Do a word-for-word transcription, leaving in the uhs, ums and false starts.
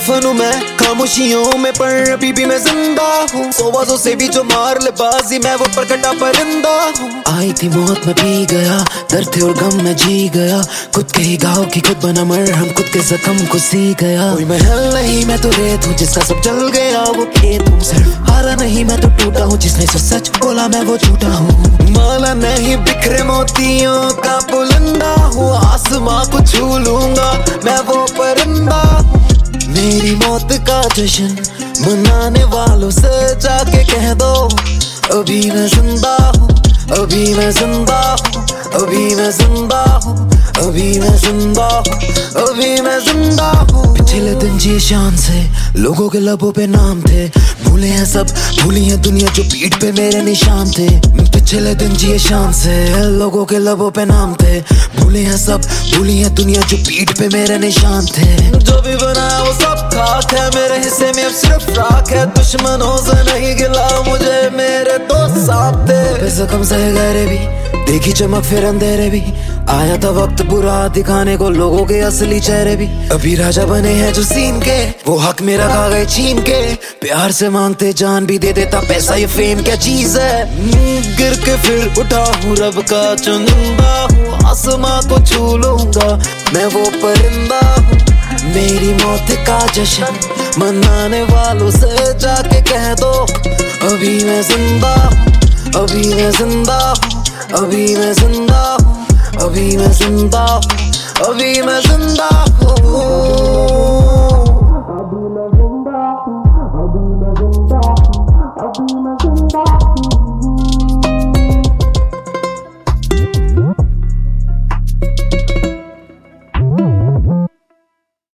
दफन हूँ मैं खामोशियों में, पर अभी भी मैं जिंदा हूँ। सौ बाजों से भी जो मार ले बाजी, मैं वो प्रकटा परिंदा हूँ। आई थी मौत में पी गया, दर्द थे और गम में जी गया, खुद के ही गाँव की खुद बना मरहम, खुद के जख्म को सी गया। कोई महल नहीं मैं तो रेत हूँ, जिसका सब जल गया वो खेत हूँ। सिर्फ हारा नहीं मैं तो टूटा हूँ, जिसने सच सच बोला मैं वो झूठा हूँ। माला नहीं बिखरे मोतियों का बुलंदा हूँ, आसमां को छू लूंगा मैं वो परिंदा हूँ। मेरी मौत का जश्न मनाने वालों से जाके कह दो, अभी मैं जिंदा हूँ, अभी मैं जिंदा हूँ, अभी मैं जिंदा हूँ, अभी मैं जिंदा हूँ, अभी मैं जिंदा हूँ। पिछले दिन जी शान से लोगों के लबों पे नाम थे, भूले हैं सब भूली है दुनिया जो पीठ पे मेरे निशान थे। पिछले दिन जी शान से लोगों के लबों पे नाम थे, भूले हैं सब भूली है दुनिया जो पीठ पे मेरे निशान थे। जो भी बनाया वो सब खाक है, मेरे हिस्से में अब सिर्फ राख है। दुश्मनों से नहीं गिला मुझे मेरे दोस्त साथ थे। जख्म सह गहरे भी देखी चमक फिर अंधेरे भी, आया था वक्त बुरा दिखाने को लोगों के असली चेहरे भी। अभी राजा बने हैं जो सीन के, वो हक मेरा खा गए छीन के। प्यार से मांगते जान भी दे देता, पैसा ये फेम क्या चीज है। गिर के फिर उठा हूँ, रब का चुनिंदा हूँ, आसमां को छू लूंगा मैं वो परिंदा हूँ। मेरी मौत का जश्न मनाने वालों से जाके कह दो, अभी मैं जिंदा हूँ, अभी मैं जिंदा हूँ, अभी मैं जिंदा हूँ, अभी मैं जिंदा हूँ, अभी मैं जिंदा हूँ।